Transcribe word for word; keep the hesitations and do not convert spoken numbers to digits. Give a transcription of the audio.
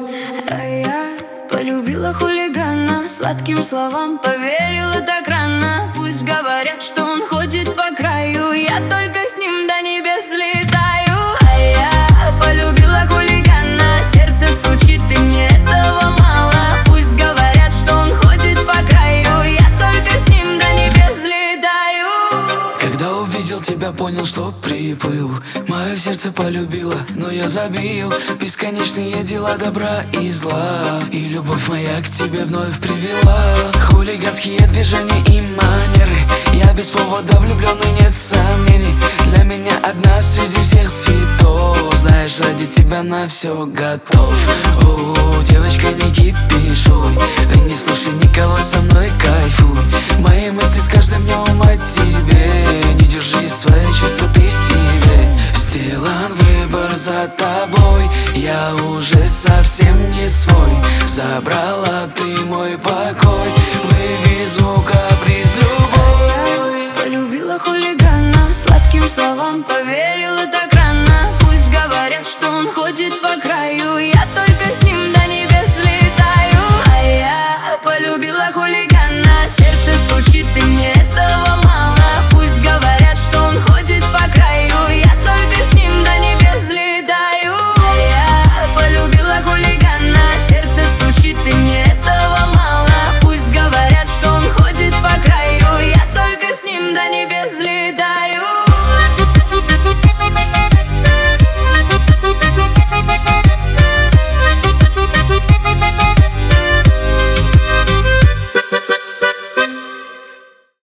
А я полюбила хулигана, сладким словам поверила так рано. Пусть говорят, что он ходит по краю, я только с ним до небес летаю. А я полюбила хулигана, сердце стучит, и мне этого мало. Пусть говорят, что он ходит по краю, я только с ним до небес летаю. Когда увидел тебя, понял, что приплыл. Мое сердце полюбило, но я забил бесконечные дела добра и зла. И любовь моя к тебе вновь привела хулиганские движения и манеры. Я без повода влюблен, и нет сомнений. Для меня одна среди всех цветов. Знаешь, ради тебя на все готов. О, девочка, не кипишуй, ты не слушай никого, со мной кайфуй. Мои мысли с каждым днем о тебе. Не держи свои чувства ты в себе. Сделан выбор за тобой, я уже совсем не свой. Забрала ты мой покой, вывезу каприз любой. Полюбила хулигана, сладким словам поверила так